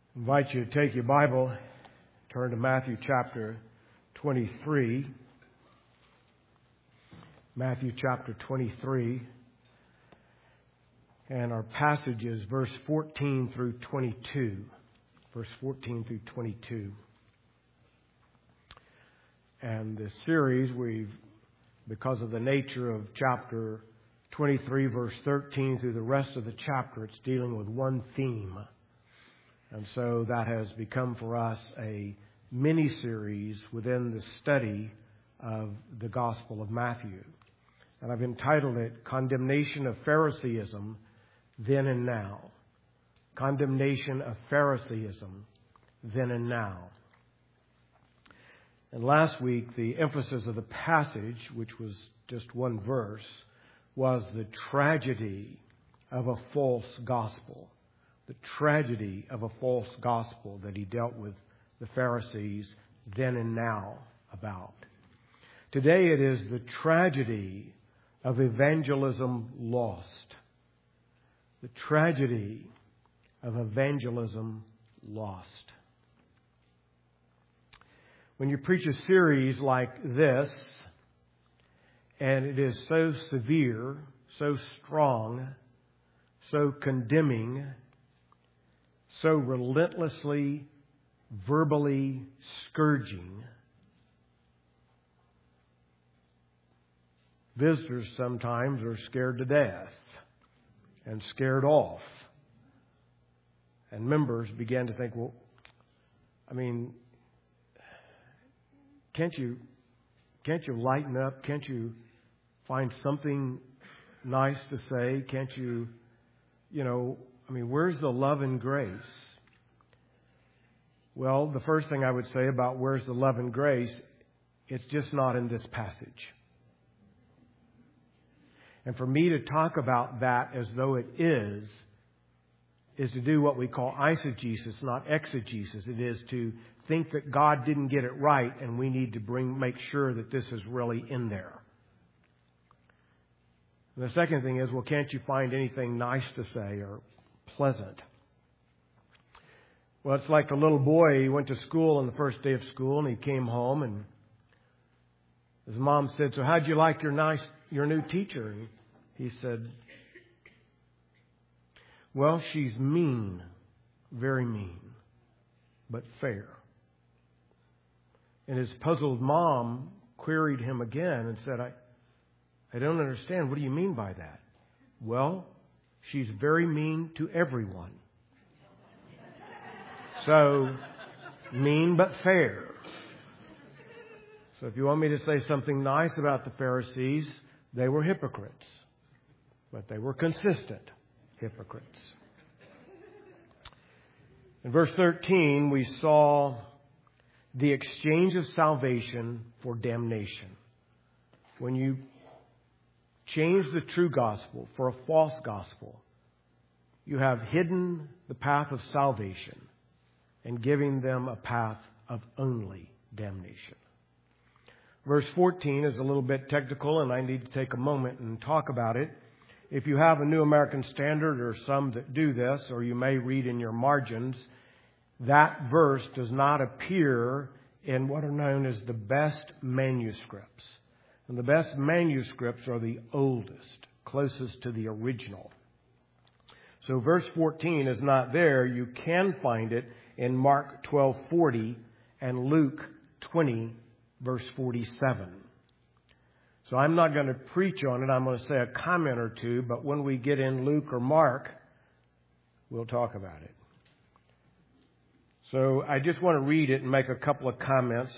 I invite you to take your Bible, turn to Matthew chapter 23. Matthew chapter 23. And our passage is verse 14 through 22. Verse 14 through 22. And the series because of the nature of chapter 23, verse 13 through the rest of the chapter, it's dealing with one theme. And so that has become for us a mini-series within the study of the Gospel of Matthew. And I've entitled it, Condemnation of Phariseeism, Then and Now. Condemnation of Phariseeism, Then and Now. And last week, the emphasis of the passage, which was just one verse, was the tragedy of a false gospel. The tragedy of a false gospel that he dealt with the Pharisees then and now about. Today it is the tragedy of evangelism lost. The tragedy of evangelism lost. When you preach a series like this, and it is so severe, so strong, so condemning, so relentlessly, verbally scourging, visitors sometimes are scared to death and scared off. And members began to think, well, can't you lighten up? Can't you find something nice to say? Can't you, where's the love and grace? Well, the first thing I would say about where's the love and grace, it's just not in this passage. And for me to talk about that as though it is to do what we call eisegesis, not exegesis. It is to think that God didn't get it right and we need to make sure that this is really in there. And the second thing is, well, can't you find anything nice to say or pleasant? Well, it's like the little boy. He went to school on the first day of school and he came home and his mom said, so how'd you like your new teacher? And he said, well, she's mean, very mean, but fair. And his puzzled mom queried him again and said, I don't understand. What do you mean by that? Well, she's very mean to everyone. So, mean but fair. So if you want me to say something nice about the Pharisees, they were hypocrites. But they were consistent hypocrites. In verse 13, we saw the exchange of salvation for damnation. When you change the true gospel for a false gospel, you have hidden the path of salvation and giving them a path of only damnation. Verse 14 is a little bit technical, and I need to take a moment and talk about it. If you have a New American Standard or some that do this, or you may read in your margins, that verse does not appear in what are known as the best manuscripts. And the best manuscripts are the oldest, closest to the original. So verse 14 is not there. You can find it in Mark 12:40 and Luke 20, verse 47. So I'm not going to preach on it. I'm going to say a comment or two, but when we get in Luke or Mark, we'll talk about it. So I just want to read it and make a couple of comments.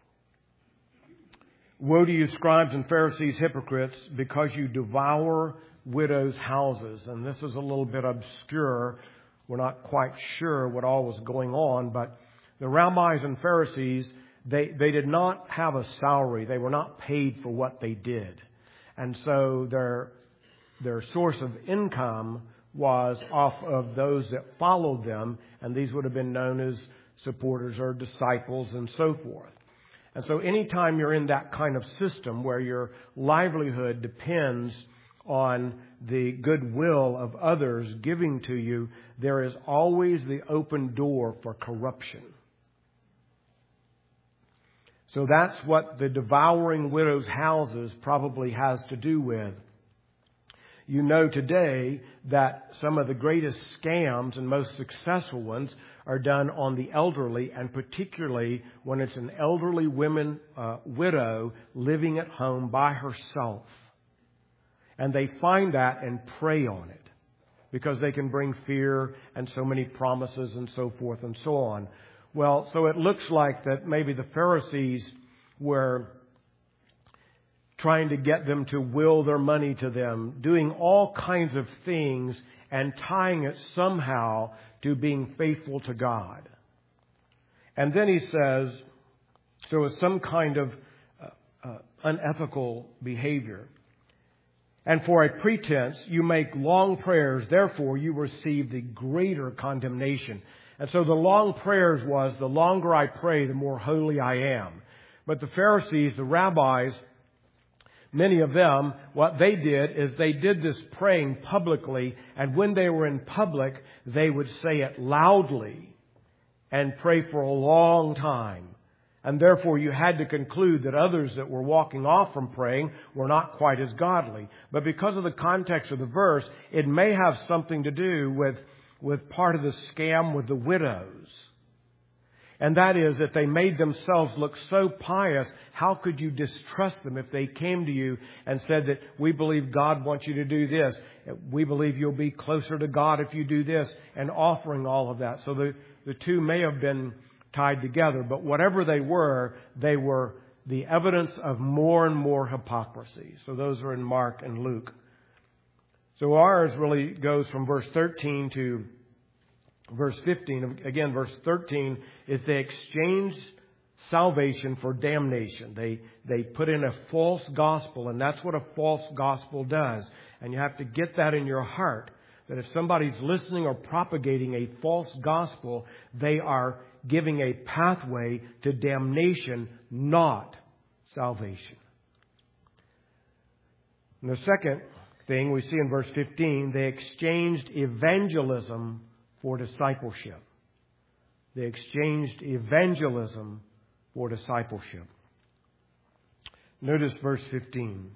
Woe to you, scribes and Pharisees, hypocrites, because you devour widows' houses. And this is a little bit obscure. We're not quite sure what all was going on, but the rabbis and Pharisees, they did not have a salary. They were not paid for what they did. And so their source of income was off of those that followed them, and these would have been known as supporters or disciples and so forth. And so anytime you're in that kind of system where your livelihood depends on the goodwill of others giving to you, there is always the open door for corruption. So that's what the devouring widow's houses probably has to do with. You know today that some of the greatest scams and most successful ones are done on the elderly, and particularly when it's an elderly widow living at home by herself. And they find that and prey on it because they can bring fear and so many promises and so forth and so on. Well, so it looks like that maybe the Pharisees were trying to get them to will their money to them, doing all kinds of things and tying it somehow to being faithful to God. And then he says, so it's some kind of unethical behavior. And for a pretense, you make long prayers, therefore you receive the greater condemnation. And so the long prayers was, the longer I pray, the more holy I am. But the Pharisees, the rabbis, many of them, what they did is they did this praying publicly, and when they were in public, they would say it loudly and pray for a long time. And therefore you had to conclude that others that were walking off from praying were not quite as godly. But because of the context of the verse, it may have something to do with part of the scam with the widows. And that is that they made themselves look so pious. How could you distrust them if they came to you and said that we believe God wants you to do this. We believe you'll be closer to God if you do this, and offering all of that. So the two may have been tied together, but whatever they were the evidence of more and more hypocrisy. So those are in Mark and Luke. So ours really goes from verse 13 to verse 15. Again, verse 13 is they exchanged salvation for damnation. They put in a false gospel, and that's what a false gospel does. And you have to get that in your heart, that if somebody's listening or propagating a false gospel, they are giving a pathway to damnation, not salvation. And the second thing we see in verse 15, they exchanged evangelism for discipleship. They exchanged evangelism for discipleship. Notice verse 15.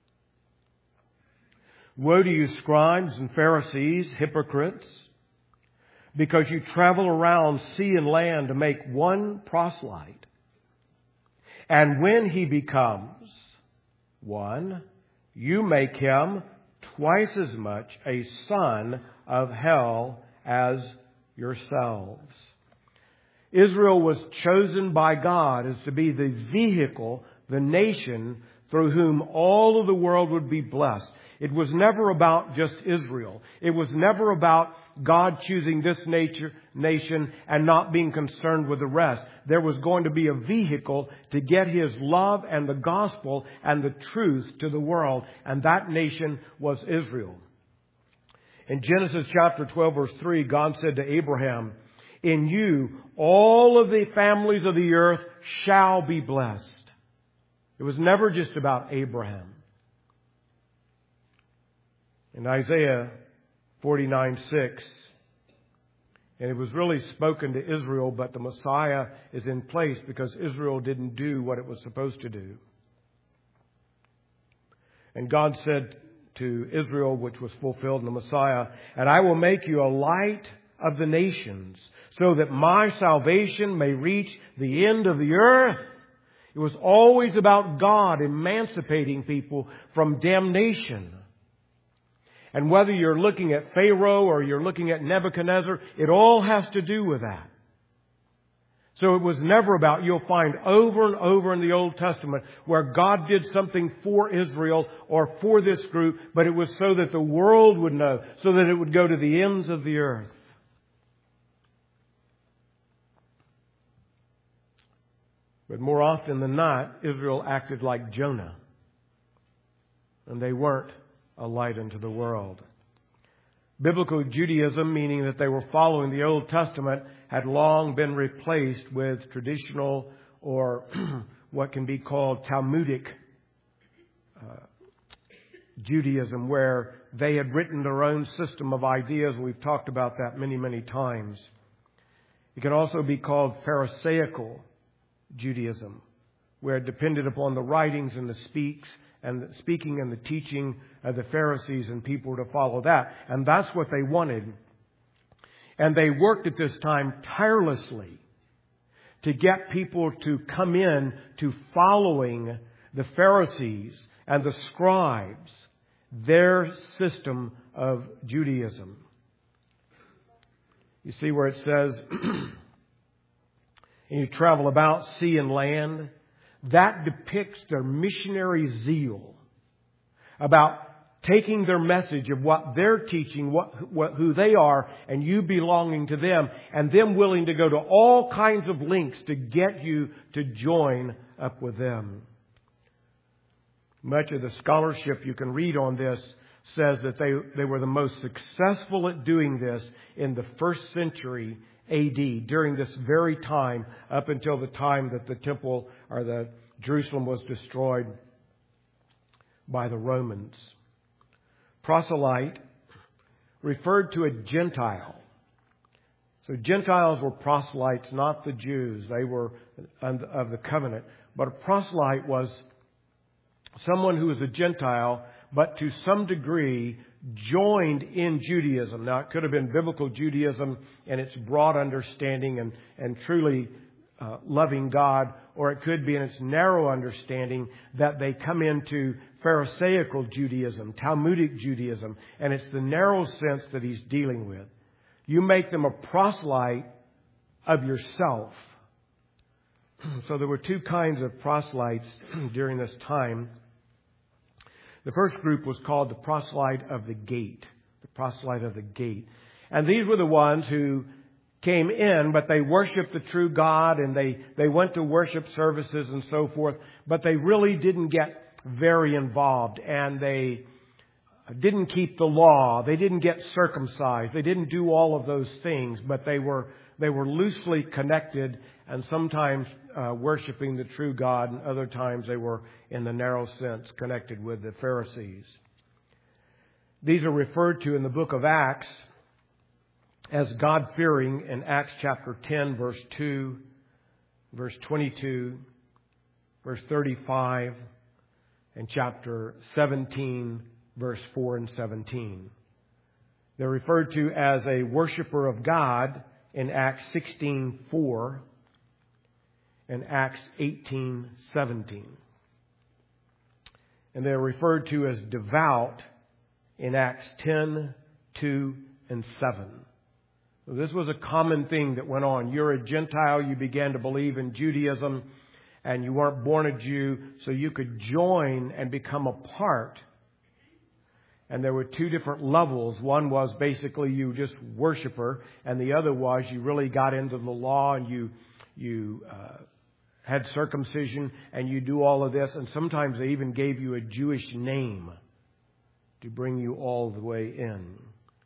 Woe to you, scribes and Pharisees, hypocrites, because you travel around sea and land to make one proselyte. And when he becomes one, you make him twice as much a son of hell as yourselves. Israel was chosen by God as to be the vehicle, the nation through whom all of the world would be blessed. It was never about just Israel. It was never about God choosing this nation and not being concerned with the rest. There was going to be a vehicle to get His love and the gospel and the truth to the world, and that nation was Israel. In Genesis chapter 12, verse 3, God said to Abraham, "In you all of the families of the earth shall be blessed." It was never just about Abraham. In Isaiah 49:6, and it was really spoken to Israel, but the Messiah is in place because Israel didn't do what it was supposed to do. And God said to Israel, which was fulfilled in the Messiah, "And I will make you a light of the nations, so that my salvation may reach the end of the earth." It was always about God emancipating people from damnation. And whether you're looking at Pharaoh or you're looking at Nebuchadnezzar, it all has to do with that. So it was never about, you'll find over and over in the Old Testament where God did something for Israel or for this group, but it was so that the world would know, so that it would go to the ends of the earth. But more often than not, Israel acted like Jonah. And they weren't a light unto the world. Biblical Judaism, meaning that they were following the Old Testament, had long been replaced with traditional or what can be called Talmudic Judaism, where they had written their own system of ideas. We've talked about that many, many times. It can also be called Pharisaical Judaism, where it depended upon the writings and the speaking and the teaching of the Pharisees and people to follow that. And that's what they wanted. And they worked at this time tirelessly to get people to come in to following the Pharisees and the scribes, their system of Judaism. You see where it says, and you travel about sea and land. That depicts their missionary zeal about taking their message of what they're teaching, who they are, and you belonging to them, and them willing to go to all kinds of lengths to get you to join up with them. Much of the scholarship you can read on this says that they were the most successful at doing this in the 1st century A.D., during this very time, up until the time that the temple or the Jerusalem was destroyed by the Romans. Proselyte referred to a Gentile. So Gentiles were proselytes, not the Jews. They were of the covenant. But a proselyte was someone who was a Gentile, but to some degree joined in Judaism. Now, it could have been biblical Judaism in its broad understanding and truly loving God, or it could be in its narrow understanding that they come into Pharisaical Judaism, Talmudic Judaism, and it's the narrow sense that he's dealing with. You make them a proselyte of yourself. So there were two kinds of proselytes during this time. The first group was called the proselyte of the gate. The proselyte of the gate. And these were the ones who came in, but they worshiped the true God, and they went to worship services and so forth, but they really didn't get very involved, and they didn't keep the law. They didn't get circumcised. They didn't do all of those things, but they were loosely connected, and sometimes worshiping the true God, and other times they were, in the narrow sense, connected with the Pharisees. These are referred to in the book of Acts as God-fearing in Acts chapter 10, verse 2, verse 22, verse 35, and chapter 17, verse 4 and 17. They're referred to as a worshiper of God in Acts 16:4 and Acts 18:17. And they're referred to as devout in Acts 10:2 and 7. So this was a common thing that went on. You're a Gentile, you began to believe in Judaism, and you weren't born a Jew, so you could join and become a part. And there were two different levels. One was basically you just worshiper, and the other was you really got into the law, and you had circumcision, and you do all of this. And sometimes they even gave you a Jewish name to bring you all the way in.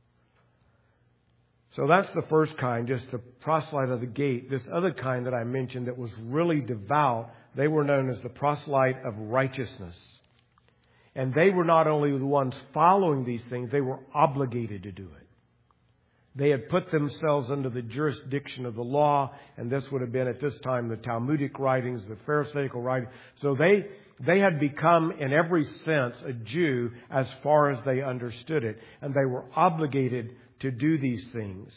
So that's the first kind, just the proselyte of the gate. This other kind that I mentioned that was really devout, they were known as the proselyte of righteousness. And they were not only the ones following these things, they were obligated to do it. They had put themselves under the jurisdiction of the law, and this would have been at this time the Talmudic writings, the Pharisaical writings. So they had become, in every sense, a Jew as far as they understood it. And they were obligated to do these things.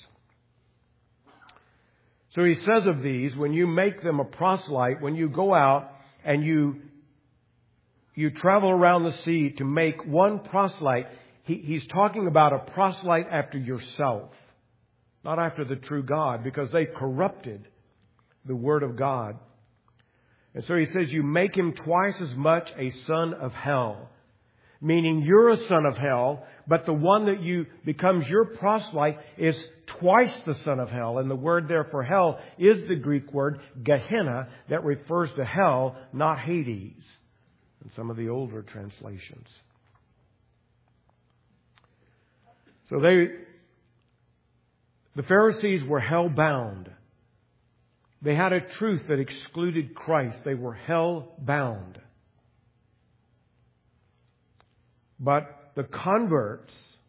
So he says of these, when you make them a proselyte, when you go out and you travel around the sea to make one proselyte, he's talking about a proselyte after yourself, not after the true God, because they corrupted the Word of God. And so he says you make him twice as much a son of hell. Meaning you're a son of hell, but the one that becomes your proselyte is twice the son of hell. And the word there for hell is the Greek word Gehenna, that refers to hell, not Hades, in some of the older translations. So the Pharisees were hell-bound. They had a truth that excluded Christ. They were hell-bound. But the converts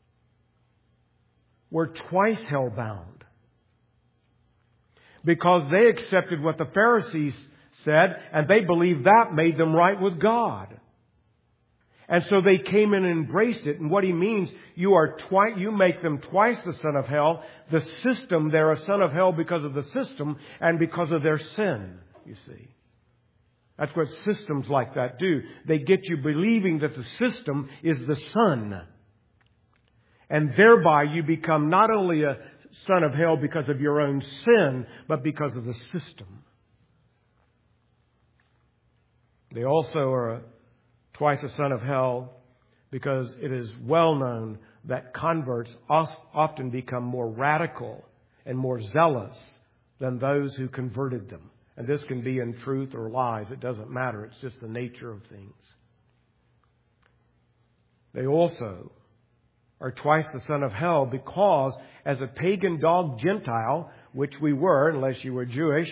were twice hell-bound because they accepted what the Pharisees said, and they believed that made them right with God. And so they came in and embraced it. And what he means, you make them twice the son of hell. The system, they're a son of hell because of the system and because of their sin, you see. That's what systems like that do. They get you believing that the system is the son. And thereby you become not only a son of hell because of your own sin, but because of the system. They also are twice a son of hell because it is well known that converts often become more radical and more zealous than those who converted them. And this can be in truth or lies. It doesn't matter. It's just the nature of things. They also are twice the son of hell because as a pagan dog Gentile, which we were, unless you were Jewish,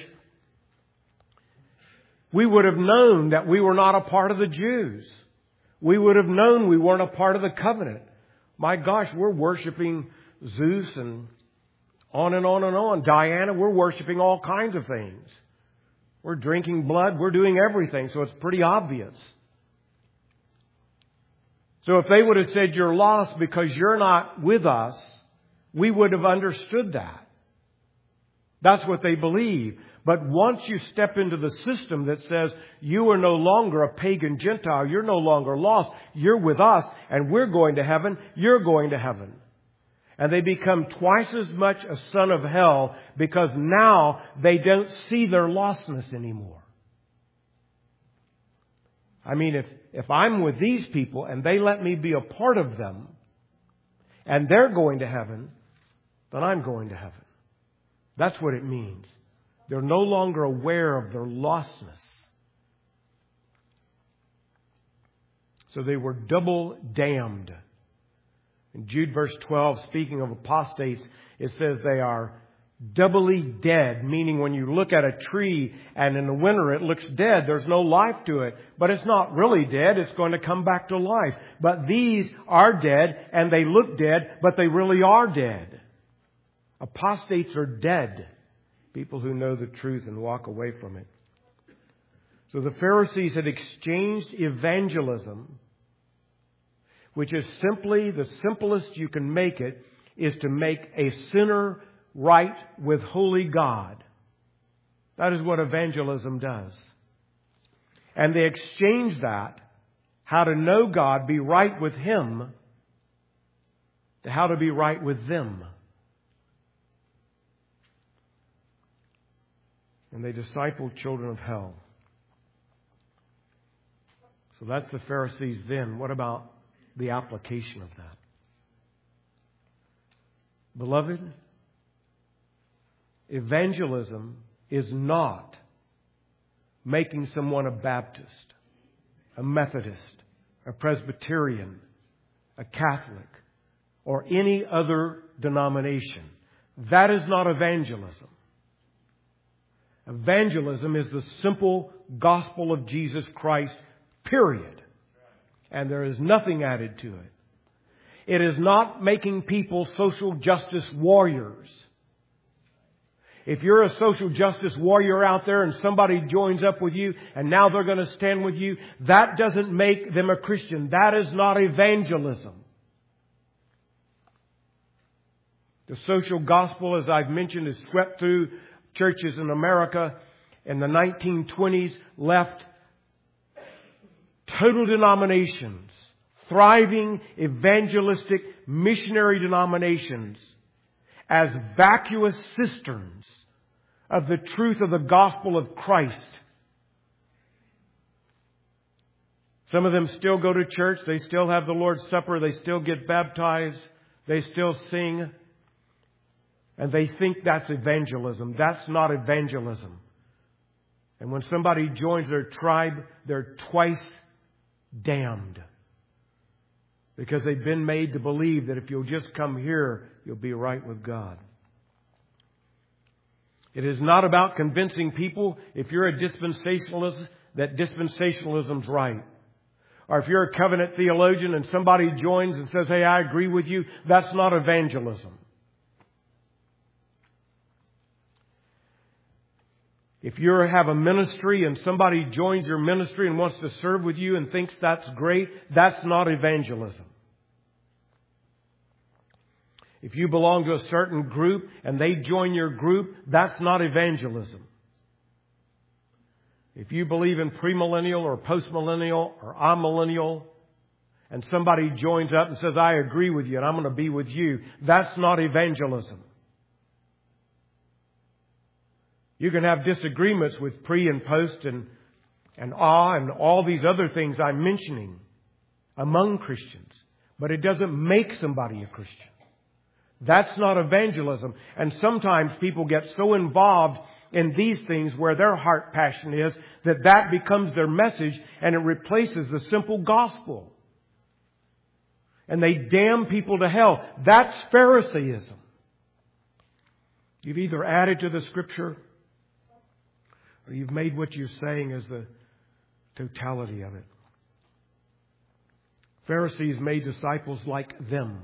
we would have known that we were not a part of the Jews. We would have known we weren't a part of the covenant. My gosh, we're worshiping Zeus and on and on and on. Diana, we're worshiping all kinds of things. We're drinking blood. We're doing everything. So it's pretty obvious. So if they would have said you're lost because you're not with us, we would have understood that. That's what they believe. But once you step into the system that says you are no longer a pagan Gentile, you're no longer lost, you're with us, and we're going to heaven, you're going to heaven. And they become twice as much a son of hell because now they don't see their lostness anymore. I mean, if I'm with these people and they let me be a part of them and they're going to heaven, then I'm going to heaven. That's what it means. They're no longer aware of their lostness. So they were double damned. In Jude verse 12, speaking of apostates, it says they are doubly dead, meaning when you look at a tree and in the winter it looks dead, there's no life to it. But it's not really dead, it's going to come back to life. But these are dead and they look dead, but they really are dead. Apostates are dead. People who know the truth and walk away from it. So the Pharisees had exchanged evangelism, which is simply the simplest you can make it, is to make a sinner right with holy God. That is what evangelism does. And they exchanged that, how to know God, be right with Him, to how to be right with them. And they discipled children of hell. So that's the Pharisees then. What about the application of that? Beloved, evangelism is not making someone a Baptist, a Methodist, a Presbyterian, a Catholic, or any other denomination. That is not evangelism. Evangelism is the simple gospel of Jesus Christ, period. And there is nothing added to it. It is not making people social justice warriors. If you're a social justice warrior out there and somebody joins up with you and now they're going to stand with you, that doesn't make them a Christian. That is not evangelism. The social gospel, as I've mentioned, is swept through churches in America in the 1920s, left total denominations, thriving evangelistic missionary denominations as vacuous cisterns of the truth of the gospel of Christ. Some of them still go to church. They still have the Lord's Supper. They still get baptized. They still sing. And they think that's evangelism. That's not evangelism. And when somebody joins their tribe, they're twice damned. Because they've been made to believe that if you'll just come here, you'll be right with God. It is not about convincing people, if you're a dispensationalist, that dispensationalism's right. Or if you're a covenant theologian and somebody joins and says, hey, I agree with you, that's not evangelism. If you have a ministry and somebody joins your ministry and wants to serve with you and thinks that's great, that's not evangelism. If you belong to a certain group and they join your group, that's not evangelism. If you believe in premillennial or postmillennial or amillennial and somebody joins up and says, I agree with you and I'm going to be with you, that's not evangelism. You can have disagreements with pre and post and and all these other things I'm mentioning among Christians. But it doesn't make somebody a Christian. That's not evangelism. And sometimes people get so involved in these things where their heart passion is that becomes their message and it replaces the simple gospel. And they damn people to hell. That's Pharisaism. You've either added to the Scripture or you've made what you're saying as the totality of it. Pharisees made disciples like them.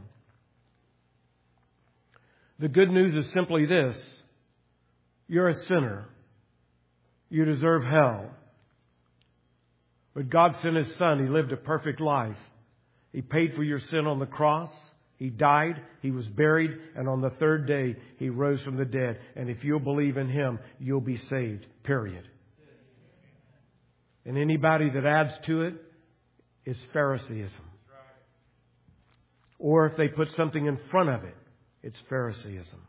The good news is simply this. You're a sinner. You deserve hell. But God sent His Son. He lived a perfect life. He paid for your sin on the cross. He died. He was buried. And on the third day, He rose from the dead. And if you'll believe in Him, you'll be saved. Period. And anybody that adds to it is Pharisaism. Or if they put something in front of it, it's Pharisaism.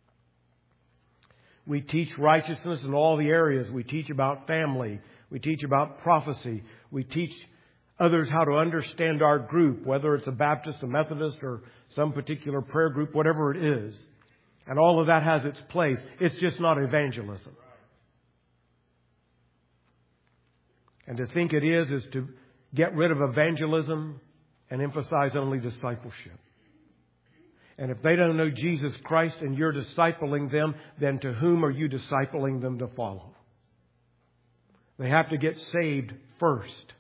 We teach righteousness in all the areas. We teach about family. We teach about prophecy. We teach others how to understand our group, whether it's a Baptist, a Methodist, or some particular prayer group, whatever it is. And all of that has its place. It's just not evangelism. And to think it is to get rid of evangelism and emphasize only discipleship. And if they don't know Jesus Christ and you're discipling them, then to whom are you discipling them to follow? They have to get saved first.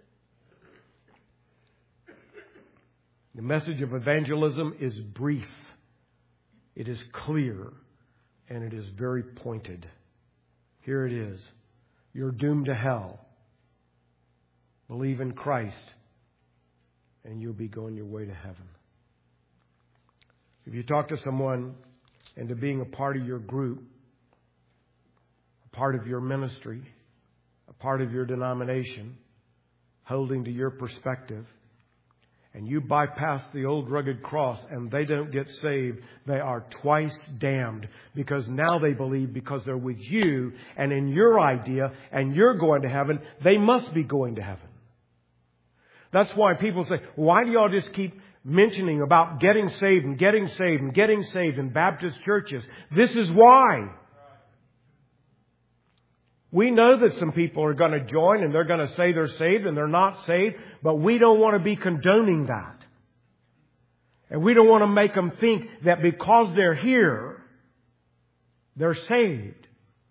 The message of evangelism is brief. It is clear. And it is very pointed. Here it is. You're doomed to hell. Believe in Christ. And you'll be going your way to heaven. If you talk to someone into being a part of your group, a part of your ministry, a part of your denomination, holding to your perspective, and you bypass the old rugged cross and they don't get saved, they are twice damned. Because now they believe because they're with you and in your idea and you're going to heaven, they must be going to heaven. That's why people say, why do y'all just keep mentioning about getting saved and getting saved and getting saved in Baptist churches? This is why. We know that some people are going to join and they're going to say they're saved and they're not saved, but we don't want to be condoning that. And we don't want to make them think that because they're here, they're saved.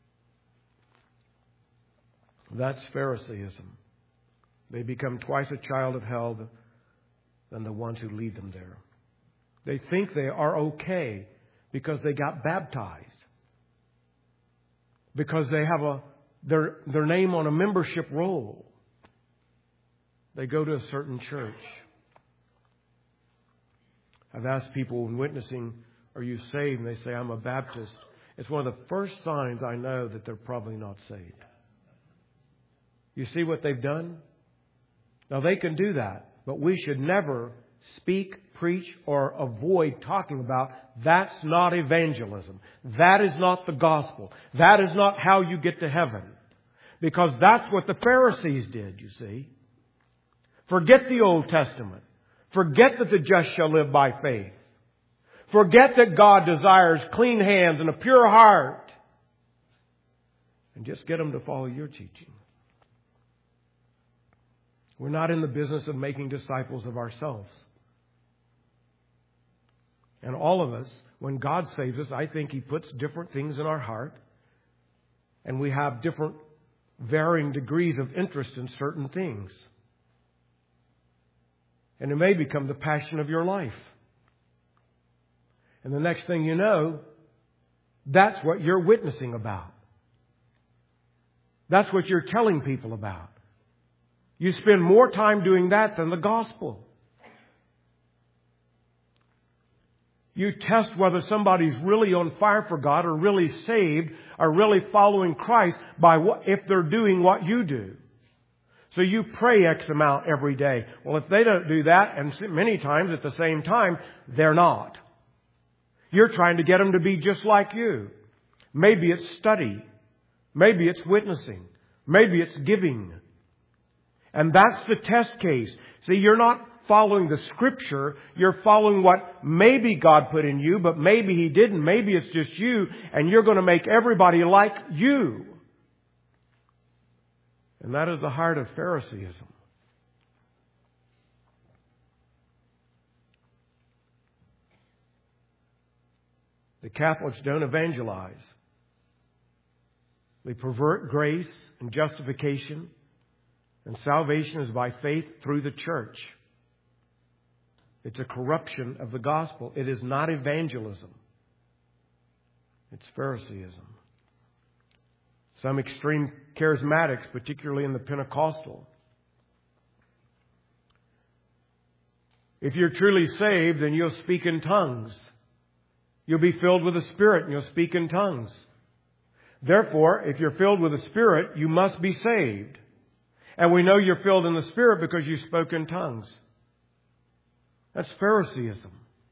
That's Pharisaism. They become twice a child of hell than the ones who lead them there. They think they are okay because they got baptized. Because they have their name on a membership roll. They go to a certain church. I've asked people when witnessing, are you saved? And they say, I'm a Baptist. It's one of the first signs I know that they're probably not saved. You see what they've done? Now they can do that, but we should never speak, preach, or avoid talking about that's not evangelism. That is not the gospel. That is not how you get to heaven. Because that's what the Pharisees did, you see. Forget the Old Testament. Forget that the just shall live by faith. Forget that God desires clean hands and a pure heart. And just get them to follow your teaching. We're not in the business of making disciples of ourselves. And all of us, when God saves us, I think He puts different things in our heart. And we have different varying degrees of interest in certain things. And it may become the passion of your life. And the next thing you know, that's what you're witnessing about. That's what you're telling people about. You spend more time doing that than the gospel. You test whether somebody's really on fire for God or really saved or really following Christ by if they're doing what you do. So you pray X amount every day. Well, if they don't do that, and many times at the same time, they're not. You're trying to get them to be just like you. Maybe it's study. Maybe it's witnessing. Maybe it's giving. And that's the test case. See, you're not following the Scripture. You're following what maybe God put in you, but maybe He didn't. Maybe it's just you, and you're going to make everybody like you. And that is the heart of Phariseeism. The Catholics don't evangelize. They pervert grace and justification, and salvation is by faith through the church. It's a corruption of the gospel. It is not evangelism. It's Phariseeism. Some extreme charismatics, particularly in the Pentecostal. If you're truly saved, then you'll speak in tongues. You'll be filled with the Spirit and you'll speak in tongues. Therefore, if you're filled with the Spirit, you must be saved. And we know you're filled in the Spirit because you spoke in tongues. That's Phariseeism.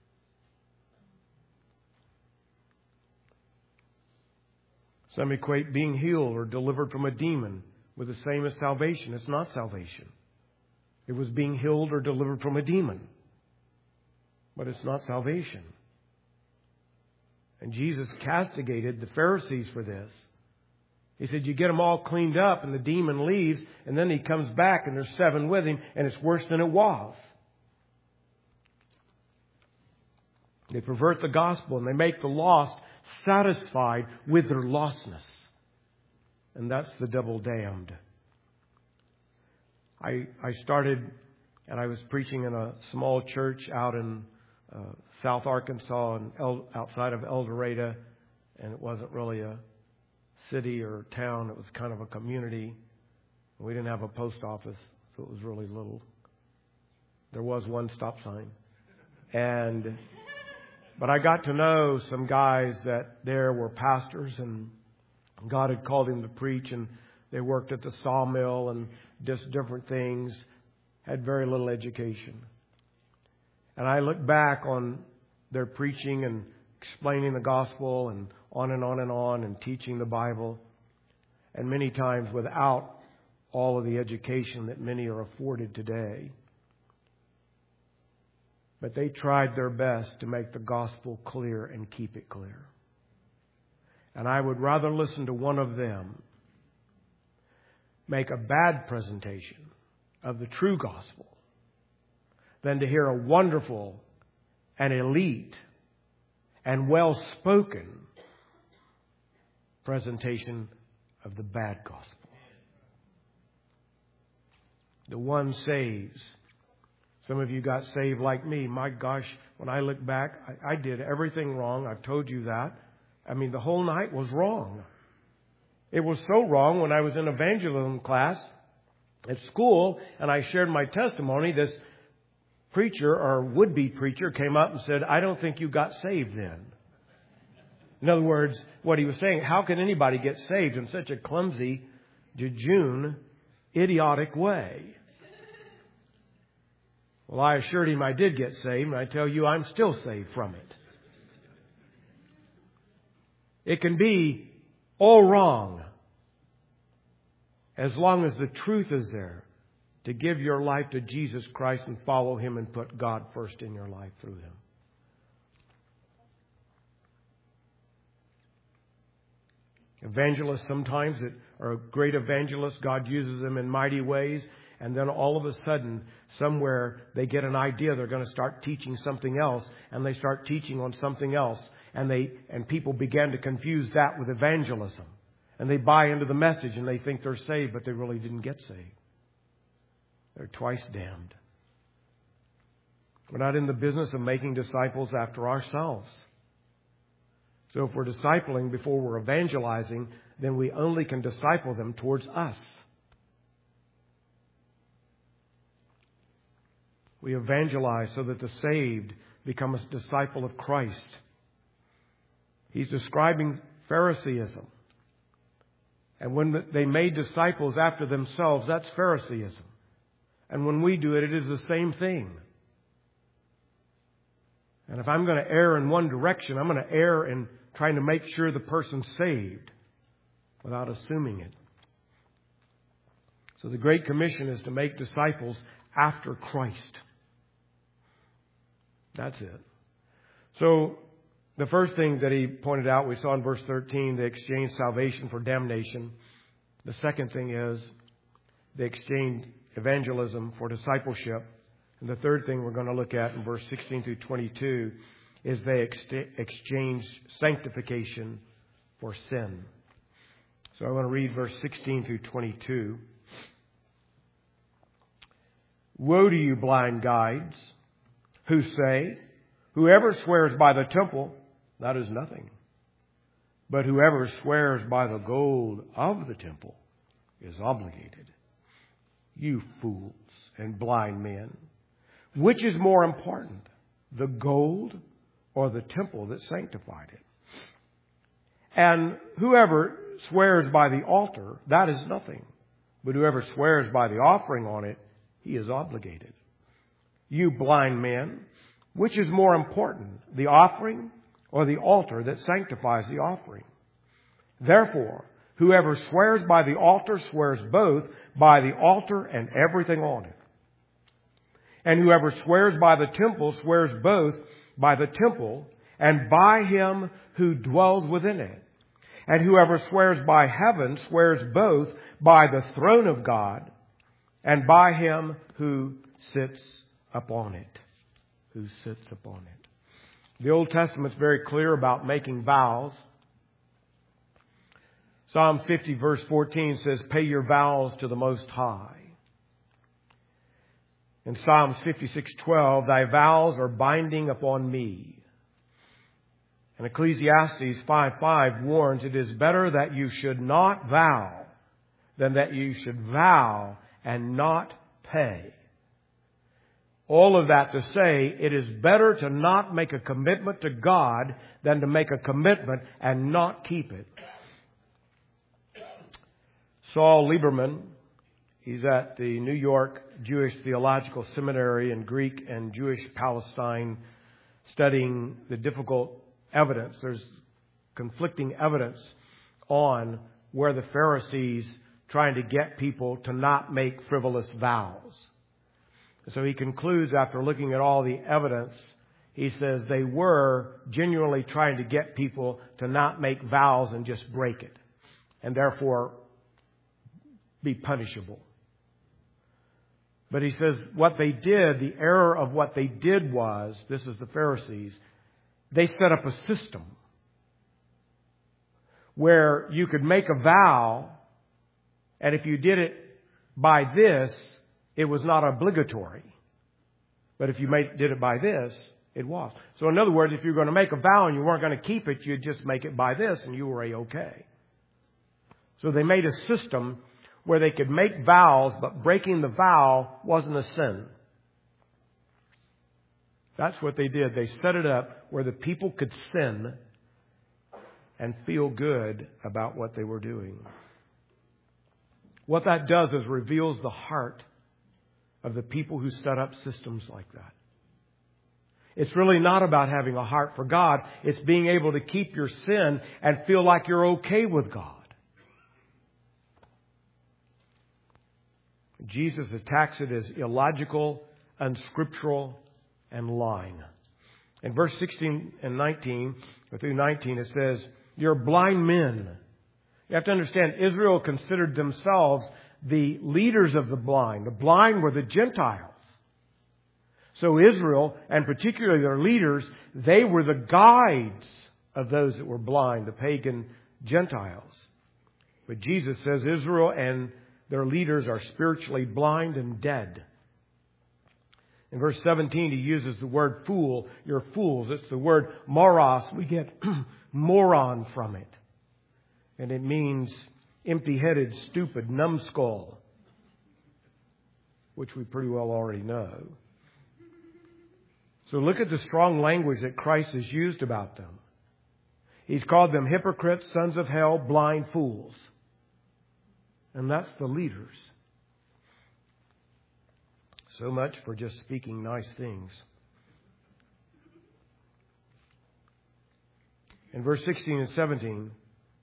Some equate being healed or delivered from a demon with the same as salvation. It's not salvation. It was being healed or delivered from a demon. But it's not salvation. And Jesus castigated the Pharisees for this. He said, you get them all cleaned up and the demon leaves, and then he comes back and there's 7 with him, and it's worse than it was. They pervert the gospel and they make the lost satisfied with their lostness. And that's the double damned. I started, and I was preaching in a small church out in South Arkansas and outside of El Dorado, and it wasn't really a city or town. It was kind of a community. We didn't have a post office, so it was really little. There was one stop sign. But I got to know some guys that there were pastors, and God had called him to preach, and they worked at the sawmill and just different things, had very little education. And I look back on their preaching and explaining the gospel and on and on and on and teaching the Bible, and many times without all of the education that many are afforded today. But they tried their best to make the gospel clear and keep it clear. And I would rather listen to one of them make a bad presentation of the true gospel than to hear a wonderful and elite and well-spoken presentation of the bad gospel. The one saves. Some of you got saved like me. My gosh, when I look back, I did everything wrong. I've told you that. I mean, the whole night was wrong. It was so wrong when I was in evangelism class at school and I shared my testimony. This preacher or would-be preacher came up and said, I don't think you got saved then. In other words, what he was saying, how can anybody get saved in such a clumsy, jejune, idiotic way? Well, I assured him I did get saved, and I tell you I'm still saved from it. It can be all wrong as long as the truth is there to give your life to Jesus Christ and follow Him and put God first in your life through Him. Evangelists sometimes that are great evangelists, God uses them in mighty ways. And then all of a sudden, somewhere they get an idea they're going to start teaching something else, and they start teaching on something else, and people begin to confuse that with evangelism, and they buy into the message and they think they're saved, but they really didn't get saved. They're twice damned. We're not in the business of making disciples after ourselves. So if we're discipling before we're evangelizing, then we only can disciple them towards us. We evangelize so that the saved become a disciple of Christ. He's describing Phariseeism. And when they made disciples after themselves, that's Phariseeism. And when we do it, it is the same thing. And if I'm going to err in one direction, I'm going to err in trying to make sure the person's saved without assuming it. So the Great Commission is to make disciples after Christ. That's it. So the first thing that he pointed out, we saw in verse 13, they exchanged salvation for damnation. The second thing is they exchanged evangelism for discipleship. And the third thing we're going to look at in verse 16 through 22 is they exchanged sanctification for sin. So I want to read verse 16 through 22. Woe to you, blind guides, who say, whoever swears by the temple, that is nothing. But whoever swears by the gold of the temple is obligated. You fools and blind men, which is more important, the gold or the temple that sanctified it? And whoever swears by the altar, that is nothing. But whoever swears by the offering on it, he is obligated. You blind men, which is more important, the offering or the altar that sanctifies the offering? Therefore, whoever swears by the altar swears both by the altar and everything on it. And whoever swears by the temple swears both by the temple and by him who dwells within it. And whoever swears by heaven swears both by the throne of God and by him who sits upon it. Who sits upon it. The Old Testament's very clear about making vows. Psalm 50 verse 14 says, pay your vows to the Most High. In Psalms 56:12, thy vows are binding upon me. And Ecclesiastes 5:5 warns, it is better that you should not vow than that you should vow and not pay. All of that to say, it is better to not make a commitment to God than to make a commitment and not keep it. Saul Lieberman, he's at the New York Jewish Theological Seminary in Greek and Jewish Palestine, studying the difficult evidence. There's conflicting evidence on where the Pharisees trying to get people to not make frivolous vows. So he concludes, after looking at all the evidence, he says they were genuinely trying to get people to not make vows and just break it, and therefore be punishable. But he says what they did, the error of what they did was, this is the Pharisees, they set up a system where you could make a vow, and if you did it by this, it was not obligatory. But if you did it by this, it was. So in other words, if you're going to make a vow and you weren't going to keep it, you'd just make it by this and you were A-okay. So they made a system where they could make vows, but breaking the vow wasn't a sin. That's what they did. They set it up where the people could sin and feel good about what they were doing. What that does is reveals the heart of the people who set up systems like that. It's really not about having a heart for God. It's being able to keep your sin and feel like you're okay with God. Jesus attacks it as illogical, unscriptural, and lying. In verse 16 and 19, or through 19, it says, you're blind men. You have to understand, Israel considered themselves the leaders of the blind. The blind were the Gentiles. So Israel, and particularly their leaders, they were the guides of those that were blind, the pagan Gentiles. But Jesus says Israel and their leaders are spiritually blind and dead. In verse 17, he uses the word fool. You're fools. It's the word moros. We get moron from it. And it means empty-headed, stupid, numbskull, which we pretty well already know. So look at the strong language that Christ has used about them. He's called them hypocrites, sons of hell, blind fools. And that's the leaders. So much for just speaking nice things. In verse 16 and 17,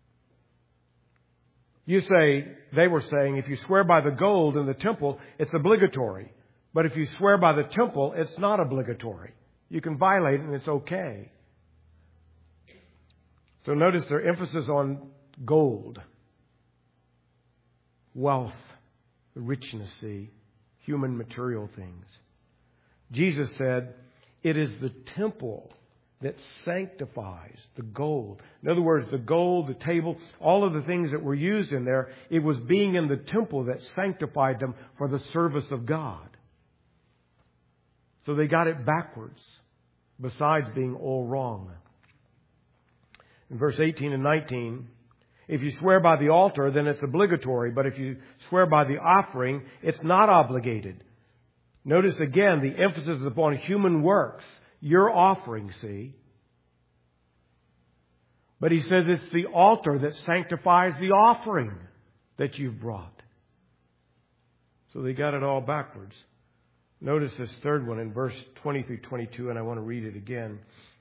they were saying, if you swear by the gold in the temple, it's obligatory. But if you swear by the temple, it's not obligatory. You can violate it and it's okay. So notice their emphasis on gold, wealth, the richness, human material things. Jesus said, it is the temple that sanctifies the gold. In other words, the gold, the table, all of the things that were used in there, it was being in the temple that sanctified them for the service of God. So they got it backwards, besides being all wrong. In verse 18 and 19, if you swear by the altar, then it's obligatory. But if you swear by the offering, it's not obligated. Notice again, the emphasis is upon human works. Your offering, see. But he says it's the altar that sanctifies the offering that you've brought. So they got it all backwards. Notice this third one in verse 20 through 22, and I want to read it again.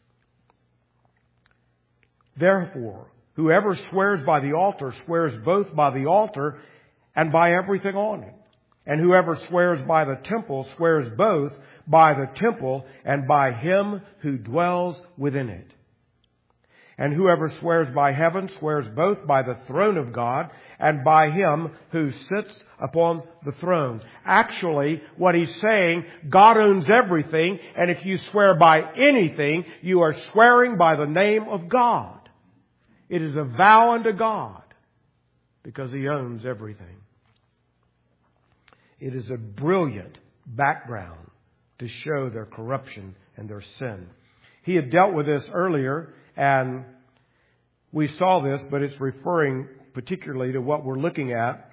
Therefore, whoever swears by the altar swears both by the altar and by everything on it. And whoever swears by the temple swears both by the temple and by him who dwells within it. And whoever swears by heaven swears both by the throne of God and by him who sits upon the throne. Actually, what he's saying, God owns everything, and if you swear by anything, you are swearing by the name of God. It is a vow unto God because He owns everything. It is a brilliant background to show their corruption and their sin. He had dealt with this earlier, and we saw this, but it's referring particularly to what we're looking at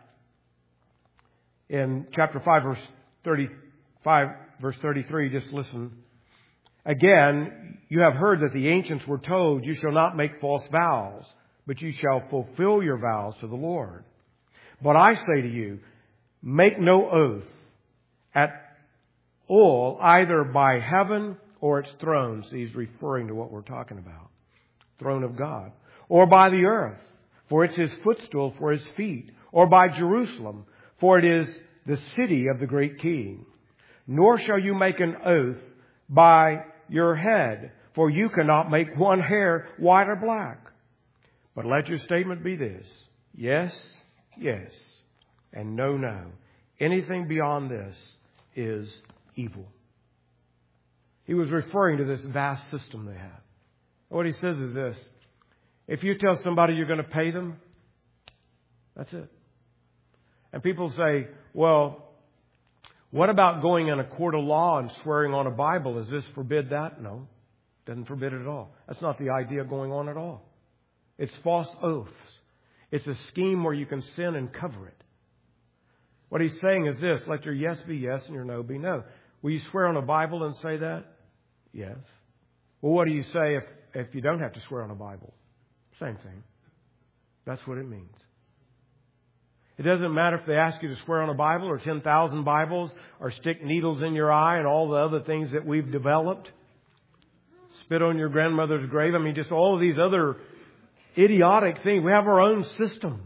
in chapter 5, verse 33. Just listen. Again, you have heard that the ancients were told, you shall not make false vows, but you shall fulfill your vows to the Lord. But I say to you, make no oath at all, either by heaven or its throne. So he's referring to what we're talking about. Throne of God. Or by the earth, for it's His footstool for His feet. Or by Jerusalem, for it is the city of the great King. Nor shall you make an oath by your head, for you cannot make one hair white or black. But let your statement be this: yes, yes, and no, no. Anything beyond this is evil. He was referring to this vast system they have. What he says is this: if you tell somebody you're going to pay them, that's it. And people say, well, what about going in a court of law and swearing on a Bible? Does this forbid that? No, doesn't forbid it at all. That's not the idea going on at all. It's false oaths. It's a scheme where you can sin and cover it. What he's saying is this: let your yes be yes and your no be no. Will you swear on a Bible and say that? Yes. Well, what do you say if you don't have to swear on a Bible? Same thing. That's what it means. It doesn't matter if they ask you to swear on a Bible or 10,000 Bibles or stick needles in your eye and all the other things that we've developed. Spit on your grandmother's grave. I mean, just all of these other idiotic things. We have our own system.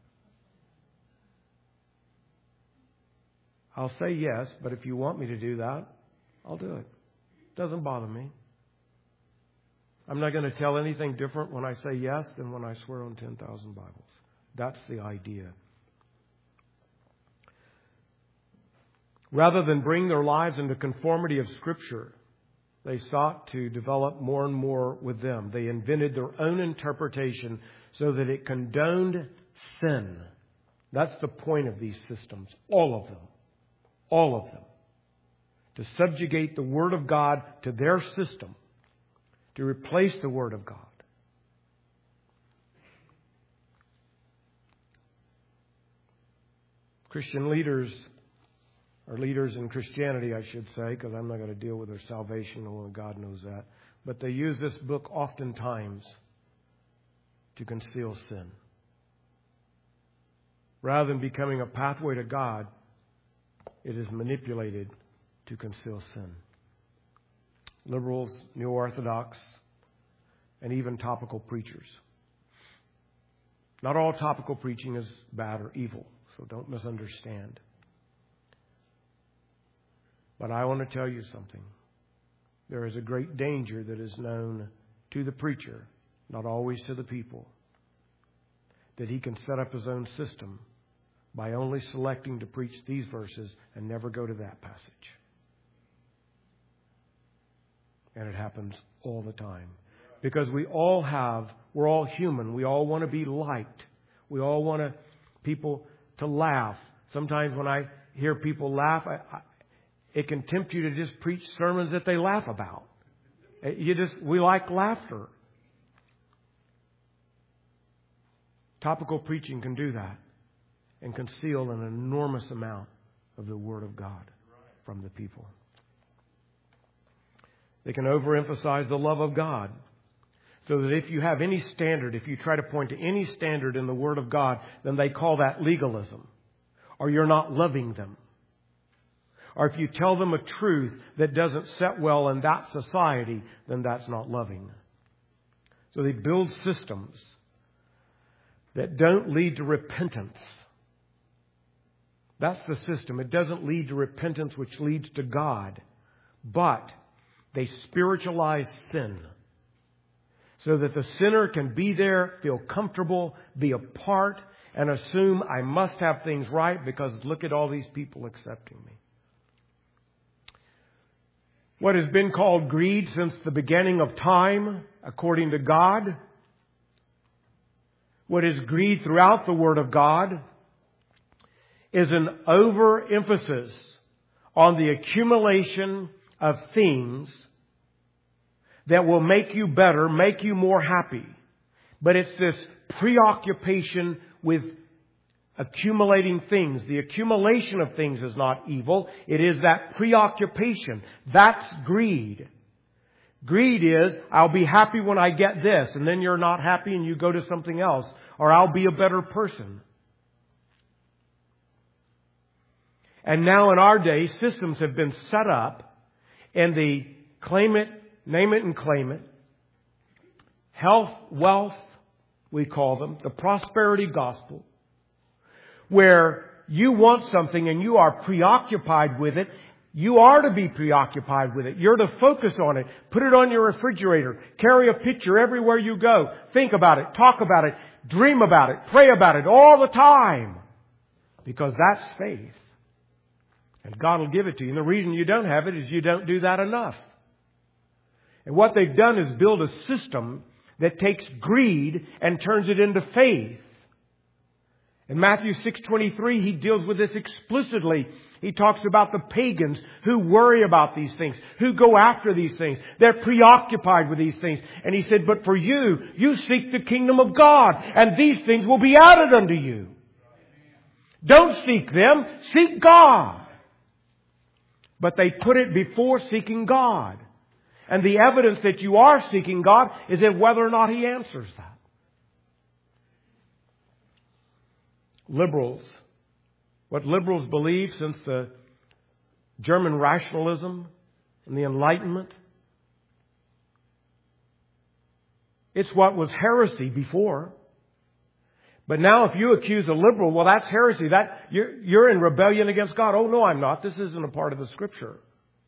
I'll say yes, but if you want me to do that, I'll do it. It doesn't bother me. I'm not going to tell anything different when I say yes than when I swear on 10,000 Bibles. That's the idea. Rather than bring their lives into conformity of Scripture, they sought to develop more and more with them. They invented their own interpretation so that it condoned sin. That's the point of these systems. All of them. All of them. to subjugate the Word of God to their system, to replace the Word of God. Christian leaders, or leaders in Christianity, I should say, because I'm not going to deal with their salvation, only God knows that. But they use this book oftentimes to conceal sin. Rather than becoming a pathway to God, it is manipulated to conceal sin. Liberals, Neo-Orthodox, and even topical preachers. Not all topical preaching is bad or evil, so don't misunderstand. But I want to tell you something. There is a great danger that is known to the preacher, not always to the people, that he can set up his own system by only selecting to preach these verses and never go to that passage. And it happens all the time. Because we're all human. We all want to be liked. We all want people to laugh. Sometimes when I hear people laugh, it can tempt you to just preach sermons that they laugh about. We like laughter. Topical preaching can do that and conceal an enormous amount of the Word of God from the people. They can overemphasize the love of God. So that if you have any standard, if you try to point to any standard in the Word of God, then they call that legalism. Or you're not loving them. Or if you tell them a truth that doesn't set well in that society, then that's not loving. So they build systems that don't lead to repentance. That's the system. It doesn't lead to repentance, which leads to God. But they spiritualize sin. So that the sinner can be there, feel comfortable, be a part, and assume I must have things right because look at all these people accepting me. What has been called greed since the beginning of time, according to God, what is greed throughout the Word of God, is an overemphasis on the accumulation of things that will make you better, make you more happy. But it's this preoccupation with accumulating things. The accumulation of things is not evil. It is that preoccupation. That's greed. Greed is, I'll be happy when I get this, and then you're not happy and you go to something else. Or I'll be a better person. And now in our day, systems have been set up in the claim it, name it and claim it, health, wealth, we call them, the prosperity gospel, where you want something and you are preoccupied with it. You are to be preoccupied with it. You're to focus on it. Put it on your refrigerator. Carry a picture everywhere you go. Think about it. Talk about it. Dream about it. Pray about it all the time. Because that's faith. And God will give it to you. And the reason you don't have it is you don't do that enough. And what they've done is build a system that takes greed and turns it into faith. In Matthew 6:23, he deals with this explicitly. He talks about the pagans who worry about these things, who go after these things. They're preoccupied with these things. And he said, but for you, you seek the kingdom of God, and these things will be added unto you. Don't seek them, seek God. But they put it before seeking God. And the evidence that you are seeking God is in whether or not He answers that. Liberals. What liberals believe since the German rationalism and the Enlightenment. It's what was heresy before. But now if you accuse a liberal, well, that's heresy. You're in rebellion against God. Oh, no, I'm not. This isn't a part of the Scripture.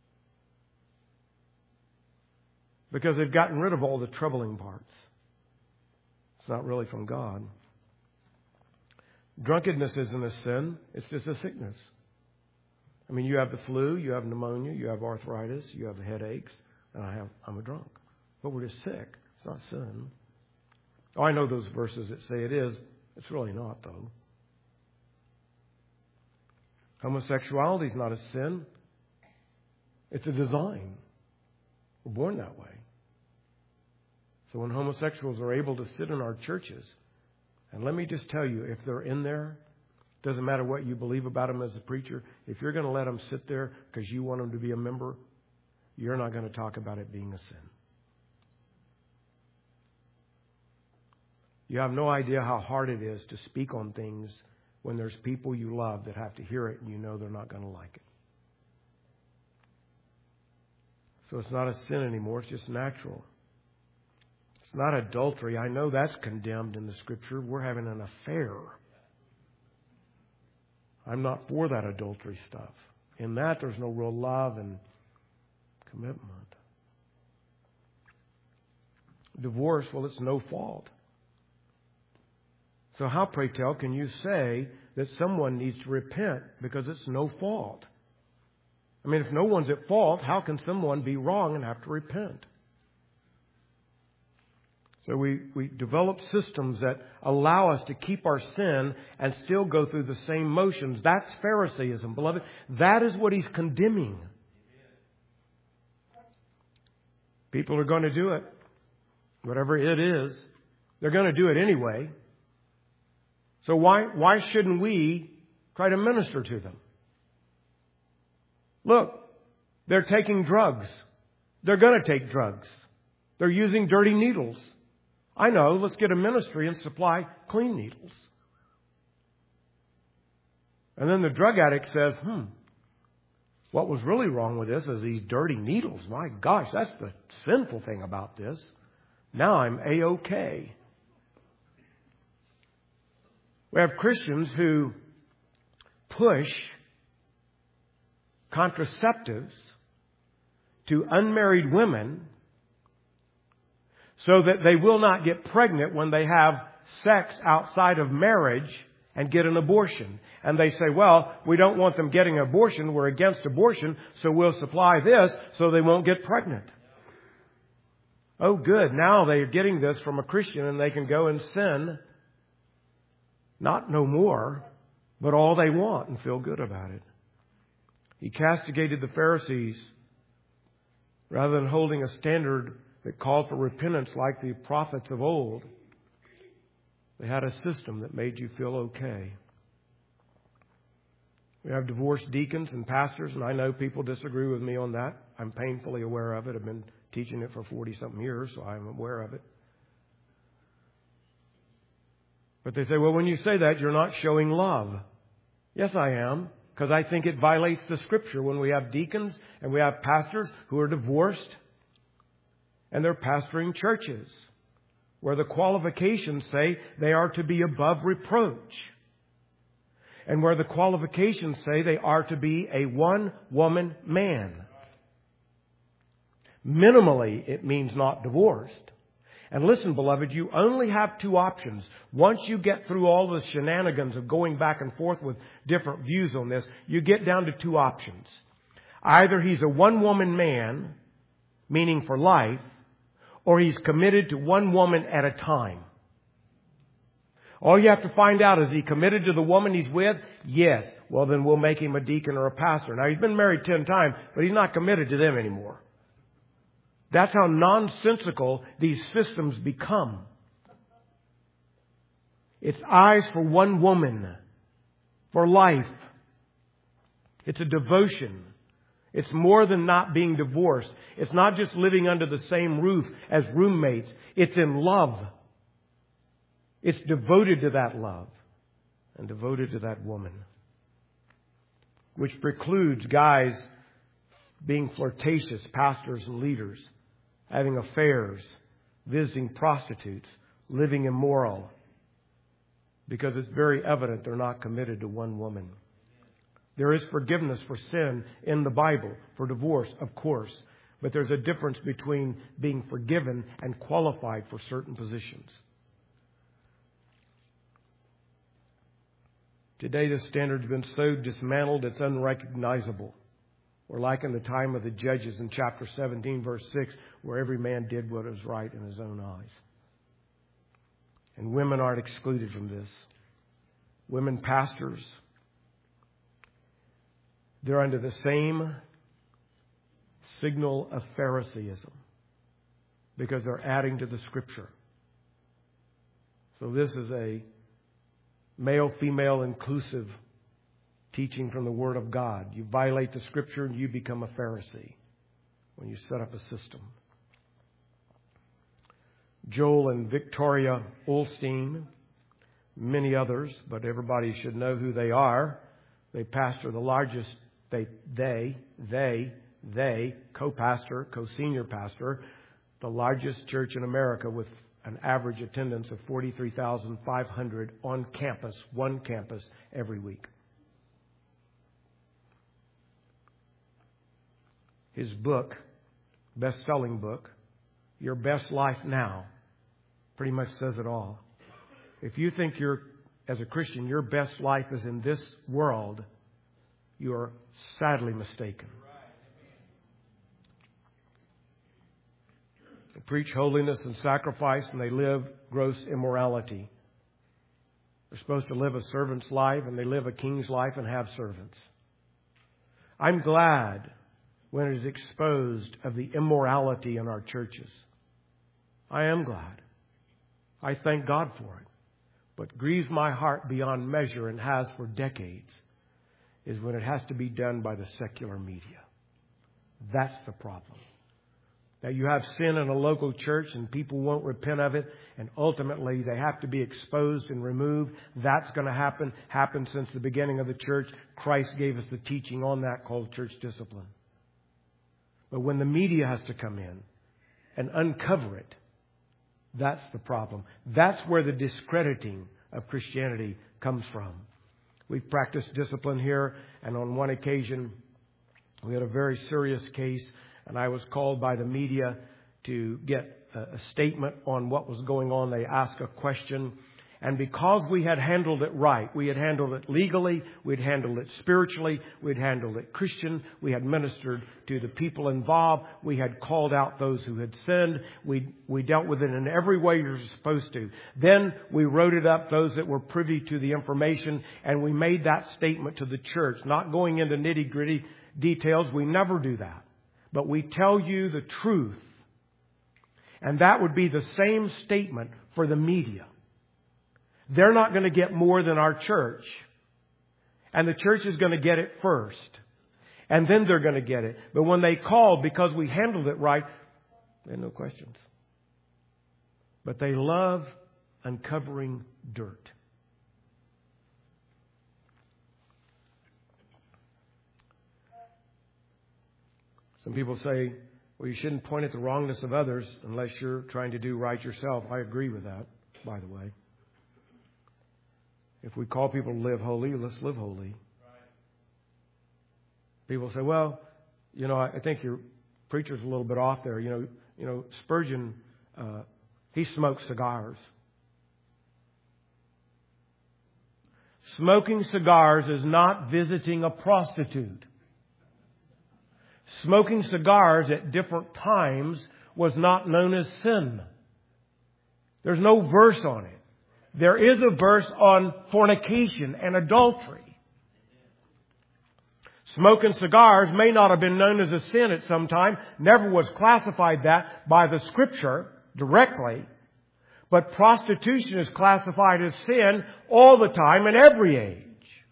Because they've gotten rid of all the troubling parts. It's not really from God. Drunkenness isn't a sin. It's just a sickness. I mean, you have the flu, you have pneumonia, you have arthritis, you have headaches, and I'm a drunk. But we're just sick. It's not sin. Oh, I know those verses that say it is. It's really not, though. Homosexuality is not a sin. It's a design. We're born that way. So when homosexuals are able to sit in our churches, and let me just tell you, if they're in there, doesn't matter what you believe about them as a preacher, if you're going to let them sit there because you want them to be a member, you're not going to talk about it being a sin. You have no idea how hard it is to speak on things when there's people you love that have to hear it and you know they're not going to like it. So it's not a sin anymore. It's just natural. It's not adultery. I know that's condemned in the Scripture. We're having an affair. I'm not for that adultery stuff. In that, there's no real love and commitment. Divorce, well, it's no fault. So how, pray tell, can you say that someone needs to repent because it's no fault? I mean, if no one's at fault, how can someone be wrong and have to repent? So we develop systems that allow us to keep our sin and still go through the same motions. That's Pharisaism, beloved. That is what he's condemning. People are going to do it. Whatever it is, they're going to do it anyway. So why shouldn't we try to minister to them? Look, they're taking drugs. They're going to take drugs. They're using dirty needles. I know, let's get a ministry and supply clean needles. And then the drug addict says, what was really wrong with this is these dirty needles. My gosh, that's the sinful thing about this. Now I'm A-OK. We have Christians who push contraceptives to unmarried women so that they will not get pregnant when they have sex outside of marriage and get an abortion. And they say, well, we don't want them getting an abortion. We're against abortion, so we'll supply this so they won't get pregnant. Oh, good. Now they're getting this from a Christian and they can go and sin. Not no more, but all they want and feel good about it. He castigated the Pharisees rather than holding a standard that called for repentance like the prophets of old. They had a system that made you feel okay. We have divorced deacons and pastors, and I know people disagree with me on that. I'm painfully aware of it. I've been teaching it for 40-something years, so I'm aware of it. But they say, well, when you say that, you're not showing love. Yes, I am, because I think it violates the Scripture when we have deacons and we have pastors who are divorced and they're pastoring churches where the qualifications say they are to be above reproach and where the qualifications say they are to be a one-woman man. Minimally, it means not divorced. And listen, beloved, you only have two options. Once you get through all the shenanigans of going back and forth with different views on this, you get down to two options. Either he's a one-woman man, meaning for life, or he's committed to one woman at a time. All you have to find out, is he committed to the woman he's with? Yes. Well, then we'll make him a deacon or a pastor. Now, he's been married 10 times, but he's not committed to them anymore. That's how nonsensical these systems become. It's eyes for one woman, for life. It's a devotion. It's more than not being divorced. It's not just living under the same roof as roommates. It's in love. It's devoted to that love and devoted to that woman. Which precludes guys being flirtatious, pastors and leaders, having affairs, visiting prostitutes, living immoral. Because it's very evident they're not committed to one woman. There is forgiveness for sin in the Bible, for divorce, of course. But there's a difference between being forgiven and qualified for certain positions. Today the standard's been so dismantled it's unrecognizable. Or like in the time of the Judges in chapter 17, verse 6, where every man did what was right in his own eyes. And women aren't excluded from this. Women pastors, they're under the same signal of Pharisaism because they're adding to the Scripture. So this is a male-female inclusive teaching from the Word of God. You violate the Scripture and you become a Pharisee when you set up a system. Joel and Victoria Olstein, many others, but everybody should know who they are. They pastor the largest, they co-pastor, co-senior pastor, the largest church in America with an average attendance of 43,500 on campus, one campus every week. His book, best-selling book, Your Best Life Now, pretty much says it all. If you think as a Christian, your best life is in this world, you are sadly mistaken. They preach holiness and sacrifice, and they live gross immorality. They're supposed to live a servant's life, and they live a king's life and have servants. I'm glad when it is exposed of the immorality in our churches. I am glad. I thank God for it. What grieves my heart beyond measure and has for decades is when it has to be done by the secular media. That's the problem. That you have sin in a local church and people won't repent of it, and ultimately they have to be exposed and removed. That's going to happen since the beginning of the church. Christ gave us the teaching on that called church discipline. But when the media has to come in and uncover it, that's the problem. That's where the discrediting of Christianity comes from. We've practiced discipline here, and on one occasion we had a very serious case, and I was called by the media to get a statement on what was going on. They asked a question, and because we had handled it right, we had handled it legally, we'd handled it spiritually, we'd handled it Christian, we had ministered to the people involved, we had called out those who had sinned, we dealt with it in every way you're supposed to. Then we wrote it up, those that were privy to the information, and we made that statement to the church, not going into nitty-gritty details. We never do that. But we tell you the truth. And that would be the same statement for the media. They're not going to get more than our church. And the church is going to get it first. And then they're going to get it. But when they called, because we handled it right, they had no questions. But they love uncovering dirt. Some people say, well, you shouldn't point at the wrongness of others unless you're trying to do right yourself. I agree with that, by the way. If we call people to live holy, let's live holy. People say, well, I think your preacher's a little bit off there. Spurgeon, he smoked cigars. Smoking cigars is not visiting a prostitute. Smoking cigars at different times was not known as sin. There's no verse on it. There is a verse on fornication and adultery. Smoking cigars may not have been known as a sin at some time. Never was classified that by the Scripture directly. But prostitution is classified as sin all the time in every age.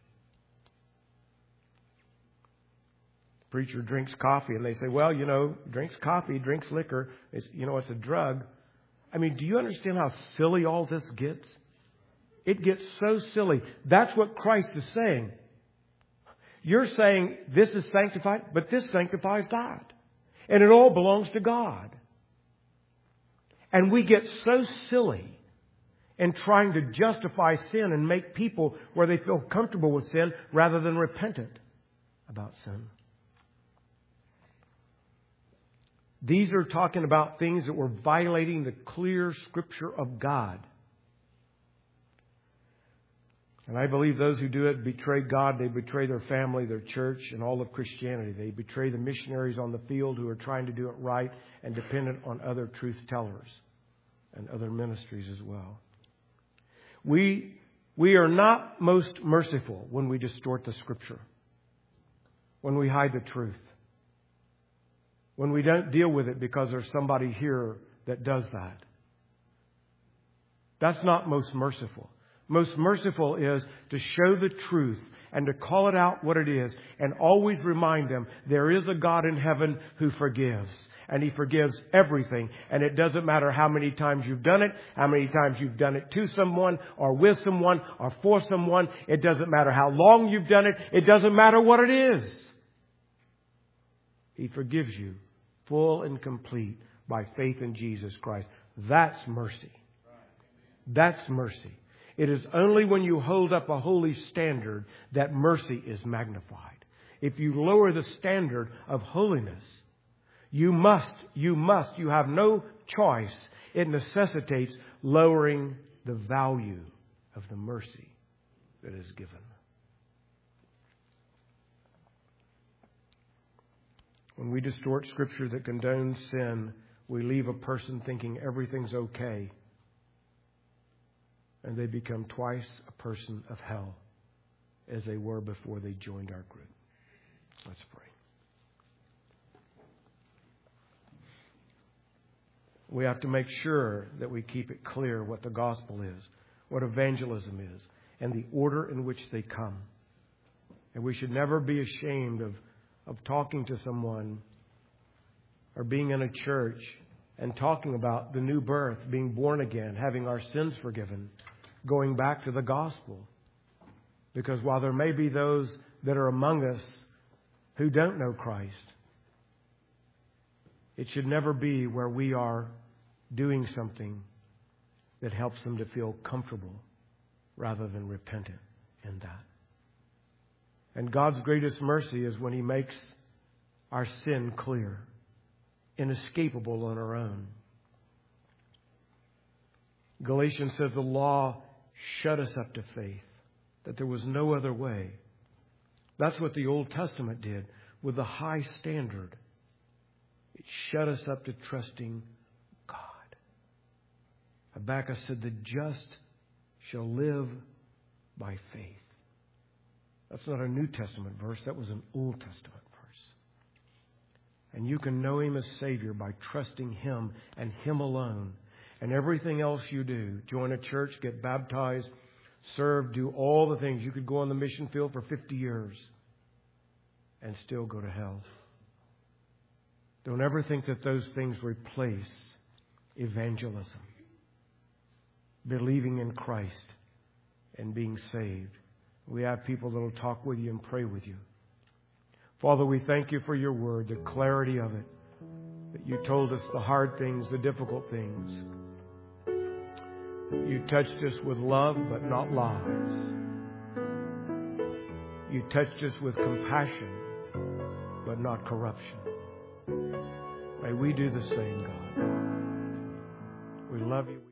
Preacher drinks coffee and they say, well, drinks coffee, drinks liquor. It's a drug. I mean, do you understand how silly all this gets? It gets so silly. That's what Christ is saying. You're saying this is sanctified, but this sanctifies God. And it all belongs to God. And we get so silly in trying to justify sin and make people where they feel comfortable with sin rather than repentant about sin. These are talking about things that were violating the clear Scripture of God. And I believe those who do it betray God. They betray their family, their church, and all of Christianity. They betray the missionaries on the field who are trying to do it right and dependent on other truth tellers and other ministries as well. We are not most merciful when we distort the Scripture, when we hide the truth. when we don't deal with it because there's somebody here that does that. That's not most merciful. Most merciful is to show the truth and to call it out what it is and always remind them there is a God in heaven who forgives. And He forgives everything. And it doesn't matter how many times you've done it, how many times you've done it to someone or with someone or for someone. It doesn't matter how long you've done it. It doesn't matter what it is. He forgives you full and complete by faith in Jesus Christ. That's mercy. That's mercy. It is only when you hold up a holy standard that mercy is magnified. If you lower the standard of holiness, you have no choice. It necessitates lowering the value of the mercy that is given. When we distort Scripture that condones sin, we leave a person thinking everything's okay. And they become twice a person of hell as they were before they joined our group. Let's pray. We have to make sure that we keep it clear what the gospel is, what evangelism is, and the order in which they come. And we should never be ashamed of talking to someone or being in a church and talking about the new birth, being born again, having our sins forgiven, going back to the gospel. Because while there may be those that are among us who don't know Christ, it should never be where we are doing something that helps them to feel comfortable rather than repentant in that. And God's greatest mercy is when He makes our sin clear, inescapable on our own. Galatians says the law shut us up to faith, that there was no other way. That's what the Old Testament did with the high standard. It shut us up to trusting God. Habakkuk said, the just shall live by faith. That's not a New Testament verse. That was an Old Testament verse. And you can know Him as Savior by trusting Him and Him alone. And everything else you do, join a church, get baptized, serve, do all the things. You could go on the mission field for 50 years and still go to hell. Don't ever think that those things replace evangelism. Believing in Christ and being saved. We have people that will talk with you and pray with you. Father, we thank You for Your word, the clarity of it. That You told us the hard things, the difficult things. You touched us with love, but not lies. You touched us with compassion, but not corruption. May we do the same, God. We love You.